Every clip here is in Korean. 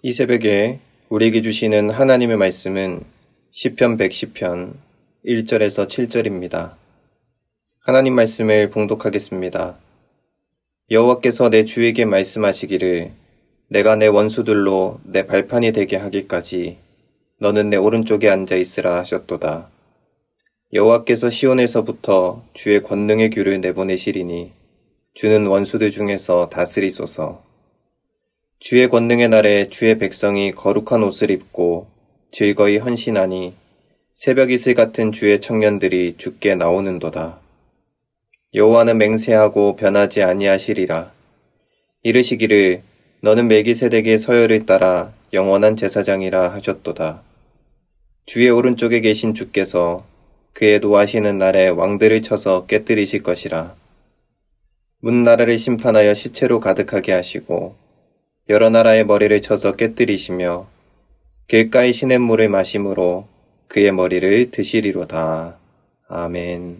이 새벽에 우리에게 주시는 하나님의 말씀은 시편 110편 1절에서 7절입니다. 하나님 말씀을 봉독하겠습니다. 여호와께서 내 주에게 말씀하시기를 내가 내 원수들로 내 발판이 되게 하기까지 너는 내 오른쪽에 앉아 있으라 하셨도다. 여호와께서 시온에서부터 주의 권능의 규를 내보내시리니 주는 원수들 중에서 다스리소서. 주의 권능의 날에 주의 백성이 거룩한 옷을 입고 즐거이 헌신하니 새벽 이슬 같은 주의 청년들이 주께 나오는도다. 여호와는 맹세하고 변하지 아니하시리라. 이르시기를 너는 멜기세덱의 서열을 따라 영원한 제사장이라 하셨도다. 주의 오른쪽에 계신 주께서 그의 노하시는 날에 왕들을 쳐서 깨뜨리실 것이라. 문 나라를 심판하여 시체로 가득하게 하시고 여러 나라의 머리를 쳐서 깨뜨리시며 길가의 시냇물을 마심으로 그의 머리를 드시리로다. 아멘.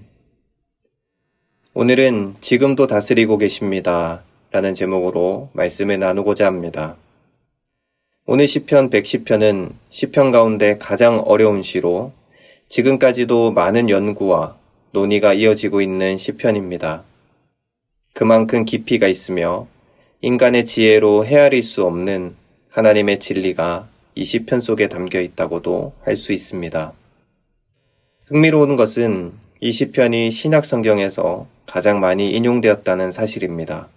오늘은 지금도 다스리고 계십니다 라는 제목으로 말씀을 나누고자 합니다. 오늘 시편 110편은 시편 가운데 가장 어려운 시로 지금까지도 많은 연구와 논의가 이어지고 있는 시편입니다. 그만큼 깊이가 있으며 인간의 지혜로 헤아릴 수 없는 하나님의 진리가 이 시편 속에 담겨 있다고도 할 수 있습니다. 흥미로운 것은 이 시편이 신약 성경에서 가장 많이 인용되었다는 사실입니다.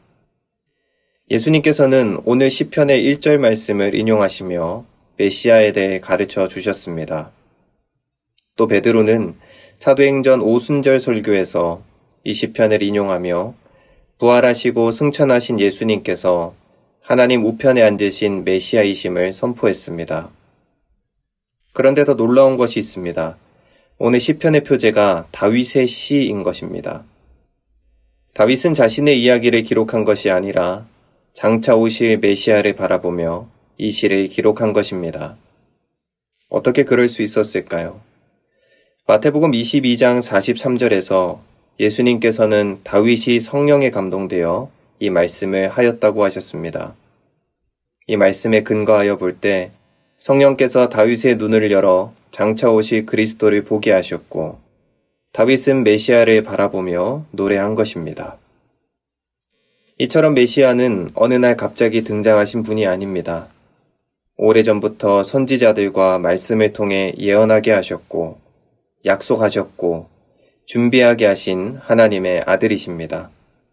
예수님께서는 오늘 시편의 1절 말씀을 인용하시며 메시아에 대해 가르쳐 주셨습니다. 또 베드로는 사도행전 오순절 설교에서 이 시편을 인용하며 부활하시고 승천하신 예수님께서 하나님 우편에 앉으신 메시아이심을 선포했습니다. 그런데 더 놀라운 것이 있습니다. 오늘 시편의 표제가 다윗의 시인 것입니다. 다윗은 자신의 이야기를 기록한 것이 아니라 장차 오실 메시아를 바라보며 이 시를 기록한 것입니다. 어떻게 그럴 수 있었을까요? 마태복음 22장 43절에서 예수님께서는 다윗이 성령에 감동되어 이 말씀을 하였다고 하셨습니다. 이 말씀에 근거하여 볼 때 성령께서 다윗의 눈을 열어 장차 오실 그리스도를 보게 하셨고 다윗은 메시아를 바라보며 노래한 것입니다. 이처럼 메시아는 어느 날 갑자기 등장하신 분이 아닙니다. 오래전부터 선지자들과 말씀을 통해 예언하게 하셨고 약속하셨고 준비하게 하신 하나님의 아들이십니다.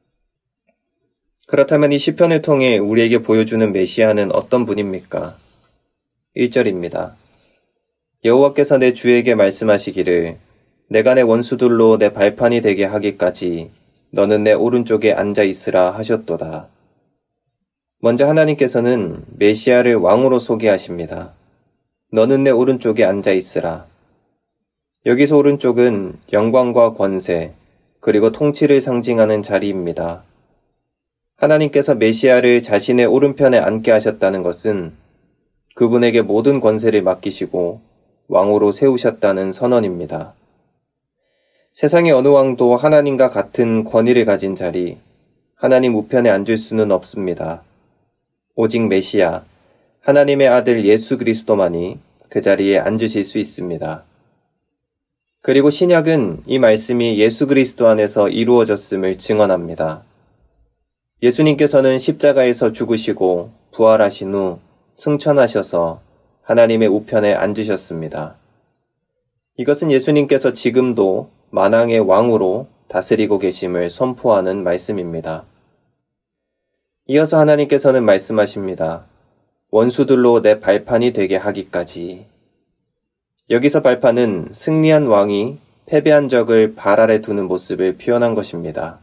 그렇다면 이 시편을 통해 우리에게 보여주는 메시아는 어떤 분입니까? 1절입니다. 여호와께서 내 주에게 말씀하시기를 내가 내 원수들로 내 발판이 되게 하기까지 너는 내 오른쪽에 앉아 있으라 하셨도다. 먼저 하나님께서는 메시아를 왕으로 소개하십니다. 너는 내 오른쪽에 앉아 있으라. 여기서 오른쪽은 영광과 권세, 그리고 통치를 상징하는 자리입니다. 하나님께서 메시아를 자신의 오른편에 앉게 하셨다는 것은 그분에게 모든 권세를 맡기시고 왕으로 세우셨다는 선언입니다. 세상의 어느 왕도 하나님과 같은 권위를 가진 자리, 하나님 우편에 앉을 수는 없습니다. 오직 메시아, 하나님의 아들 예수 그리스도만이 그 자리에 앉으실 수 있습니다. 그리고 신약은 이 말씀이 예수 그리스도 안에서 이루어졌음을 증언합니다. 예수님께서는 십자가에서 죽으시고 부활하신 후 승천하셔서 하나님의 우편에 앉으셨습니다. 이것은 예수님께서 지금도 만왕의 왕으로 다스리고 계심을 선포하는 말씀입니다. 이어서 하나님께서는 말씀하십니다. 원수들로 내 발판이 되게 하기까지. 여기서 발판은 승리한 왕이 패배한 적을 발 아래 두는 모습을 표현한 것입니다.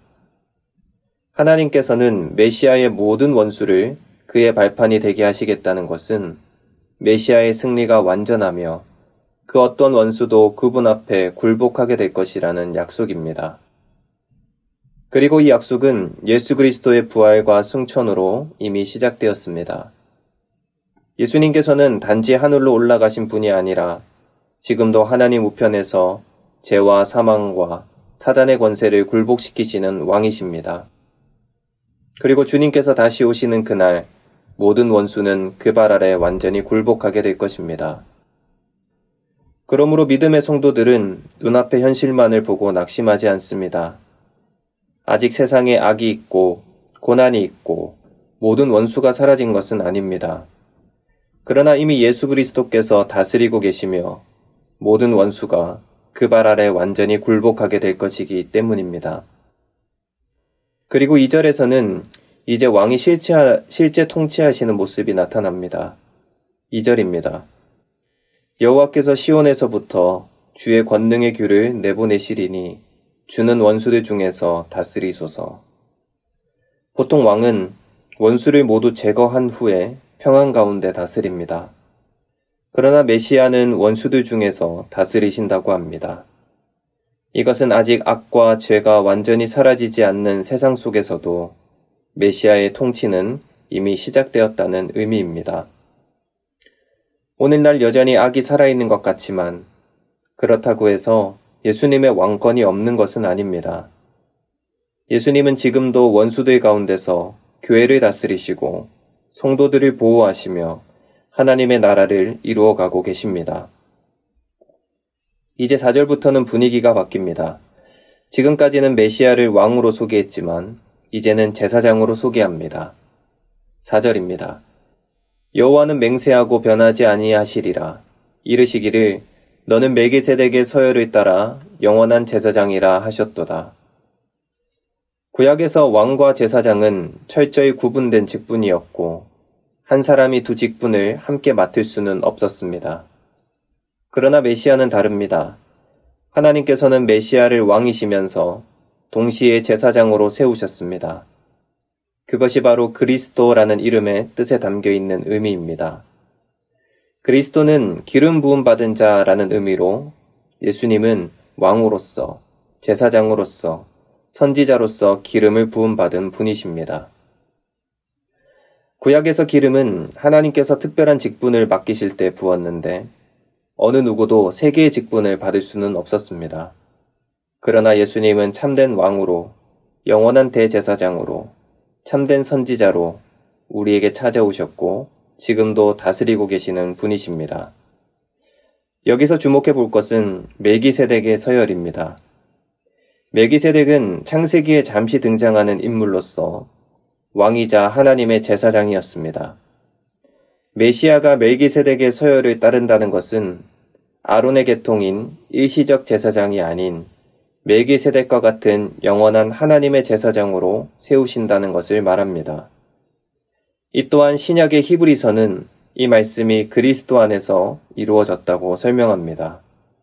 하나님께서는 메시아의 모든 원수를 그의 발판이 되게 하시겠다는 것은 메시아의 승리가 완전하며 그 어떤 원수도 그분 앞에 굴복하게 될 것이라는 약속입니다. 그리고 이 약속은 예수 그리스도의 부활과 승천으로 이미 시작되었습니다. 예수님께서는 단지 하늘로 올라가신 분이 아니라 지금도 하나님 우편에서 죄와 사망과 사단의 권세를 굴복시키시는 왕이십니다. 그리고 주님께서 다시 오시는 그날 모든 원수는 그 발 아래 완전히 굴복하게 될 것입니다. 그러므로 믿음의 성도들은 눈앞의 현실만을 보고 낙심하지 않습니다. 아직 세상에 악이 있고 고난이 있고 모든 원수가 사라진 것은 아닙니다. 그러나 이미 예수 그리스도께서 다스리고 계시며 모든 원수가 그 발 아래 완전히 굴복하게 될 것이기 때문입니다. 그리고 2절에서는 이제 왕이 실제 통치하시는 모습이 나타납니다. 2절입니다. 여호와께서 시온에서부터 주의 권능의 규를 내보내시리니 주는 원수들 중에서 다스리소서. 보통 왕은 원수를 모두 제거한 후에 평안 가운데 다스립니다. 그러나 메시아는 원수들 중에서 다스리신다고 합니다. 이것은 아직 악과 죄가 완전히 사라지지 않는 세상 속에서도 메시아의 통치는 이미 시작되었다는 의미입니다. 오늘날 여전히 악이 살아있는 것 같지만 그렇다고 해서 예수님의 왕권이 없는 것은 아닙니다. 예수님은 지금도 원수들 가운데서 교회를 다스리시고 성도들을 보호하시며 하나님의 나라를 이루어가고 계십니다. 이제 4절부터는 분위기가 바뀝니다. 지금까지는 메시아를 왕으로 소개했지만 이제는 제사장으로 소개합니다. 4절입니다. 여호와는 맹세하고 변하지 아니하시리라. 이르시기를 너는 멜기세덱의 서열을 따라 영원한 제사장이라 하셨도다. 구약에서 왕과 제사장은 철저히 구분된 직분이었고 한 사람이 두 직분을 함께 맡을 수는 없었습니다. 그러나 메시아는 다릅니다. 하나님께서는 메시아를 왕이시면서 동시에 제사장으로 세우셨습니다. 그것이 바로 그리스도라는 이름의 뜻에 담겨 있는 의미입니다. 그리스도는 기름 부음 받은 자라는 의미로 예수님은 왕으로서, 제사장으로서, 선지자로서 기름을 부음 받은 분이십니다. 구약에서 기름은 하나님께서 특별한 직분을 맡기실 때 부었는데 어느 누구도 세 개의 직분을 받을 수는 없었습니다. 그러나 예수님은 참된 왕으로, 영원한 대제사장으로, 참된 선지자로 우리에게 찾아오셨고 지금도 다스리고 계시는 분이십니다. 여기서 주목해 볼 것은 멜기세덱의 서열입니다. 멜기세덱은 창세기에 잠시 등장하는 인물로서 왕이자 하나님의 제사장이었습니다. 메시아가 멜기세덱의 서열을 따른다는 것은 아론의 계통인 일시적 제사장이 아닌 멜기세덱과 같은 영원한 하나님의 제사장으로 세우신다는 것을 말합니다. 이 또한 신약의 히브리서는 이 말씀이 그리스도 안에서 이루어졌다고 설명합니다.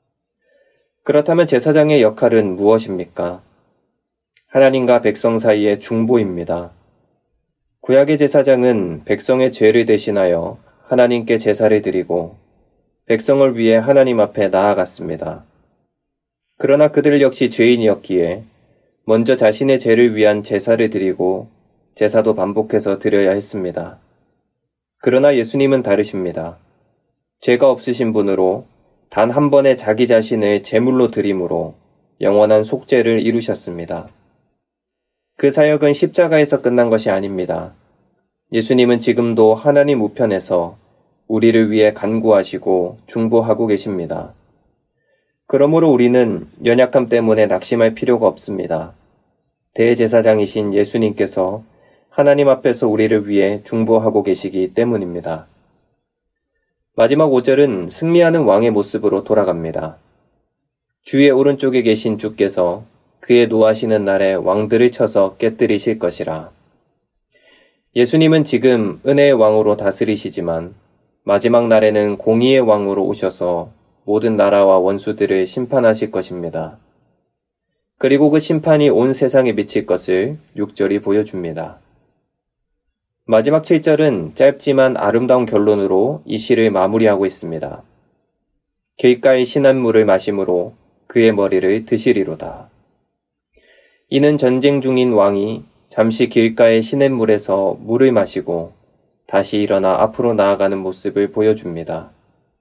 그렇다면 제사장의 역할은 무엇입니까? 하나님과 백성 사이의 중보입니다. 구약의 제사장은 백성의 죄를 대신하여 하나님께 제사를 드리고 백성을 위해 하나님 앞에 나아갔습니다. 그러나 그들 역시 죄인이었기에 먼저 자신의 죄를 위한 제사를 드리고 제사도 반복해서 드려야 했습니다. 그러나 예수님은 다르십니다. 죄가 없으신 분으로 단 한 번에 자기 자신을 제물로 드림으로 영원한 속죄를 이루셨습니다. 그 사역은 십자가에서 끝난 것이 아닙니다. 예수님은 지금도 하나님 우편에서 우리를 위해 간구하시고 중보하고 계십니다. 그러므로 우리는 연약함 때문에 낙심할 필요가 없습니다. 대제사장이신 예수님께서 하나님 앞에서 우리를 위해 중보하고 계시기 때문입니다. 마지막 5절은 승리하는 왕의 모습으로 돌아갑니다. 주의 오른쪽에 계신 주께서 그의 노하시는 날에 왕들을 쳐서 깨뜨리실 것이라. 예수님은 지금 은혜의 왕으로 다스리시지만 마지막 날에는 공의의 왕으로 오셔서 모든 나라와 원수들을 심판하실 것입니다. 그리고 그 심판이 온 세상에 미칠 것을 6절이 보여줍니다. 마지막 7절은 짧지만 아름다운 결론으로 이 시를 마무리하고 있습니다. 길가의 신한물을 마심으로 그의 머리를 드시리로다. 이는 전쟁 중인 왕이 잠시 길가의 시냇물에서 물을 마시고 다시 일어나 앞으로 나아가는 모습을 보여줍니다.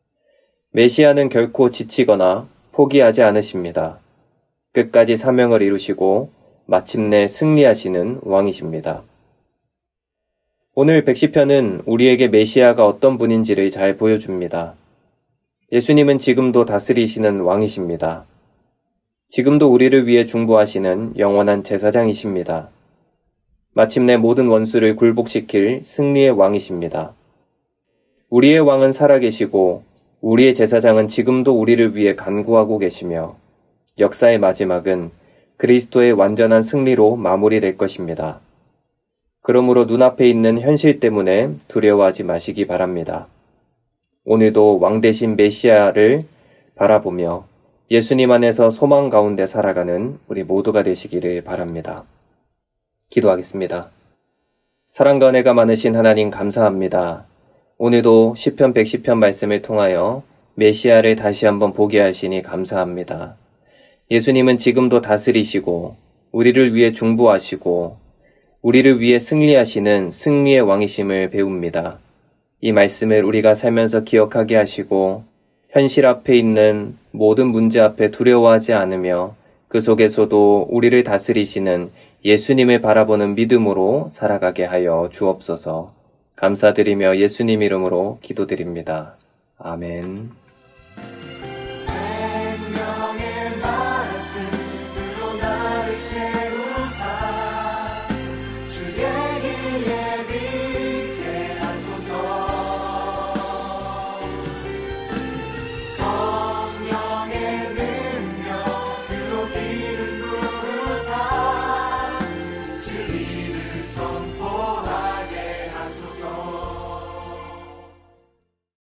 메시아는 결코 지치거나 포기하지 않으십니다. 끝까지 사명을 이루시고 마침내 승리하시는 왕이십니다. 오늘 110편은 우리에게 메시아가 어떤 분인지를 잘 보여줍니다. 예수님은 지금도 다스리시는 왕이십니다. 지금도 우리를 위해 중보하시는 영원한 제사장이십니다. 마침내 모든 원수를 굴복시킬 승리의 왕이십니다. 우리의 왕은 살아계시고 우리의 제사장은 지금도 우리를 위해 간구하고 계시며 역사의 마지막은 그리스도의 완전한 승리로 마무리될 것입니다. 그러므로 눈앞에 있는 현실 때문에 두려워하지 마시기 바랍니다. 오늘도 왕 대신 메시아를 바라보며 예수님 안에서 소망 가운데 살아가는 우리 모두가 되시기를 바랍니다. 기도하겠습니다. 사랑과 은혜가 많으신 하나님 감사합니다. 오늘도 시편 110편 말씀을 통하여 메시아를 다시 한번 보게 하시니 감사합니다. 예수님은 지금도 다스리시고 우리를 위해 중보하시고 우리를 위해 승리하시는 승리의 왕이심을 배웁니다. 이 말씀을 우리가 살면서 기억하게 하시고 현실 앞에 있는 모든 문제 앞에 두려워하지 않으며 그 속에서도 우리를 다스리시는 예수님을 바라보는 믿음으로 살아가게 하여 주옵소서. 감사드리며 예수님 이름으로 기도드립니다. 아멘.